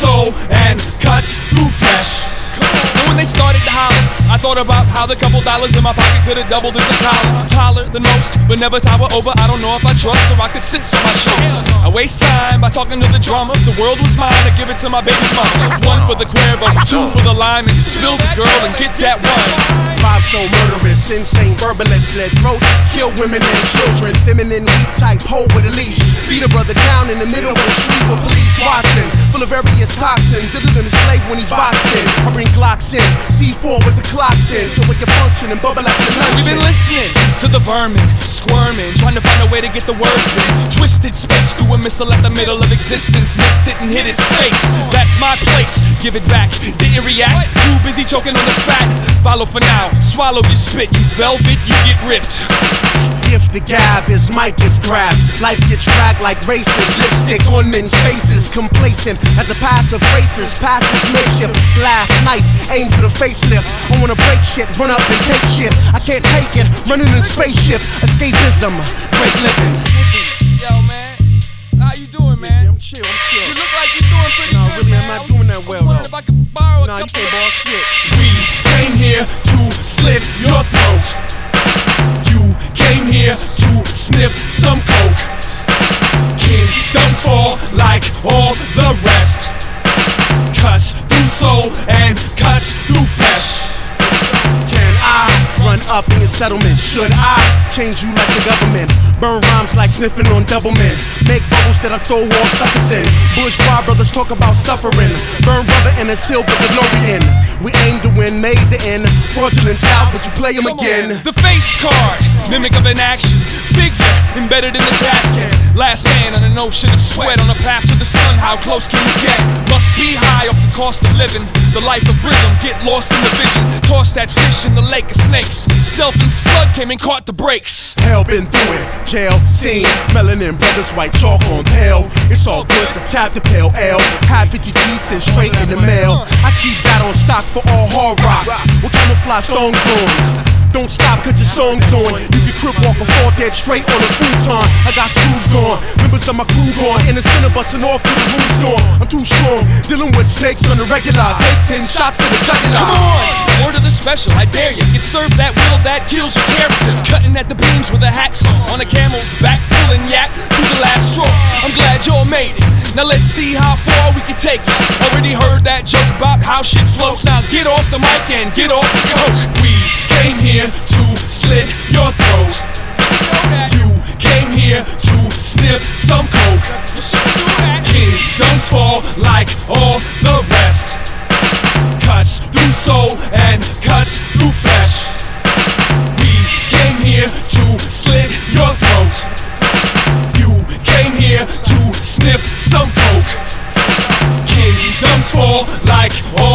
soul and cuts through flesh. And when they started to holler, I thought about how the couple dollars in my pocket could have doubled as a collar. Taller than most, but never tower over. I don't know if I trust the rock that sits on my shoulders. I waste time by talking to the drummer. The world was mine, I give it to my baby's mother. One for the Cuervo, two for the lime, and spill the girl and get that one. Vibe so murderous, insane, verbalist, slit throats, kill women and children, feminine, weak type, hoe with a leash. Beat a brother down in the middle of the street with police watching, full of various toxins, it'll than a slave when he's boxed in. I bring Glocks in, C4 with the clocks in, to wake you function and bubble like your lunch. We've been listening to the vermin, squirming, trying to find a way to get the words in. Twisted space through a missile at the middle of existence, missed it and hit its face. That's my place, give it back. Didn't react, too busy choking on the fat. Follow for now, swallow your spit, you velvet, you get ripped. If the gab is mic gets grabbed, life gets dragged like races. Lipstick on men's faces, complacent as a passive racist. Path is makeshift, glass knife, aim for the facelift. I wanna break shit, run up and take shit. I can't take it, running in a spaceship. Escapism, great living. Yo man, how you doing, man? I'm chill, I'm chill. You look like you're doing pretty Nah, good, really, man. I'm not doing that well, I was wondering though. if I could borrow a Nah, you couple can't borrow shit. We came here to slit your throat. You came here to sniff some coke. Kingdoms fall like all the rest. Cuts through soul and cuts through flesh. Can I run up in your settlement? Should I change you like the government? Burn rhymes like sniffing on Doublemint. Make bubbles that I throw all suckers in. Bourgeois brothers talk about suffering. Burn rubber in a silver DeLorean. We aim to win, made the end. Fraudulent styles, but you play them again. The face card, mimic of an action figure embedded in the task hand. Last man on an ocean of sweat on a path to the sun. How close can you get? Must be high off the cost of living. The life of rhythm, get lost in the vision. Toss that fish in the lake of snakes. Self and slug came and caught the brakes. Hell been through it, jail, scene, melanin brothers, white chalk on pale. It's all good, so tap the pale L. Had 50 G's sent straight in the mail. I keep that on stock for all hard rocks. With camouflage songs on. Don't stop, cut your songs on. You can crip walk or fall dead straight on a futon. I got screws gone, members of my crew gone. In the center busting off till the roof's gone. I'm too strong, dealing with snakes on the regular. Take 10 shots to the jugular. Come on, order the special, I dare you. Get served that will that kills your character. Cutting at the beams with a hacksaw. On a camel's back, pulling yak through the last straw. I'm glad y'all made it. Now let's see how far we can take it. Already heard that joke about how shit floats. Now get off the mic and get off the coke. We came here to slit your throat. You came here to sniff some coke. You shouldn't do that. Kingdoms fall like all the rest. Cuts through soul and cuts through flesh. We came here to slit your throat. You came here to sniff some coke. Kingdoms fall like all